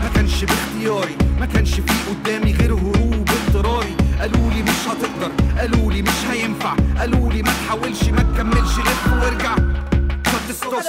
ما كانش باختياري، ما كانش في قدامي غير هروب اضطراري. قالولي مش هتقدر، قالولي مش هينفع، قالولي ما تحاولش ما تكملش لف وارجع. ما تستوبش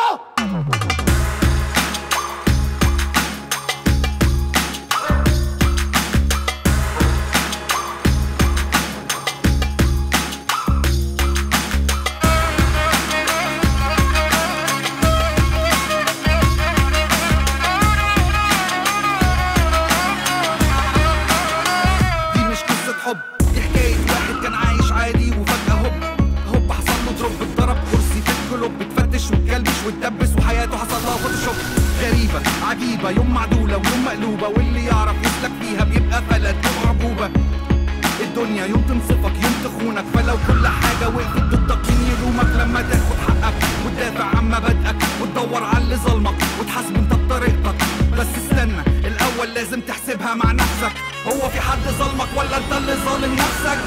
حب، دي حكاية واحد كان عايش عادي وفجأة هوب حصل له دروب، اتضرب كرسي في الكلوب، اتفتش واتكلبش واتدبس وحياته حصل لها فوتوشوب. غريبة عجيبة، يوم معدولة ويوم مقلوبة، واللي يعرف يسلك فيها بيبقى فلت وعجوبة. الدنيا يوم تنصفك يوم تخونك، فلو كل حاجة وقفت ضدك مين يلومك؟ لما تاخد حقك وتدافع عن مبادئك وتدور على اللي ظلمك وتحاسب انت بطريقتك. بس استنى الأول لازم تحسبها مع نفسك، هو في حد ظلمك ولا انت اللي ظالم نفسك؟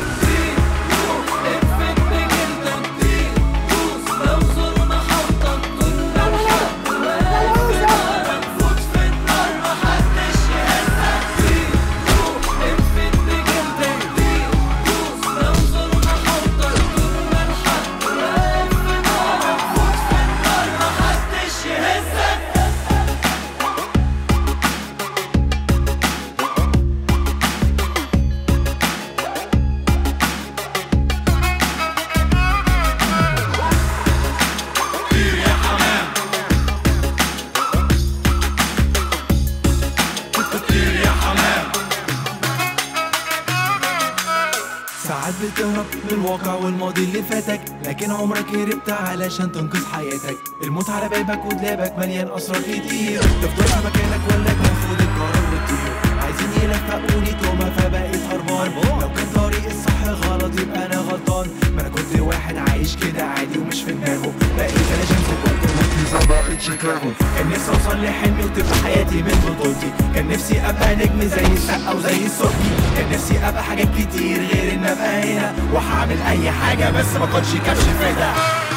ساعات بتهرب من الواقع والماضي اللي فاتك، لكن عمرك هربت علشان تنقذ حياتك. الموت على بابك ودلابك مليان اسرار كتير، تفضل في مكانك ولا تاخد القرار وتطير؟ عايزين يلفقوني تومه فبقيت هربان، لو كان طريق الصح غلط يبقى انا غلطان. ما انا كنت واحد عايش كده عادي ومش في دماغه، بقيت انا شمس بقيت شيكاغو. كان نفسي اوصل لحلمي وتبقى حياتي من بطولتي، كان نفسي ابقى نجم زي السقا وزي السقي، كان نفسي ابقى حاجات كتير غير ان ابقى هنا وهعمل اي حاجه بس ما كنتش كبش فدا.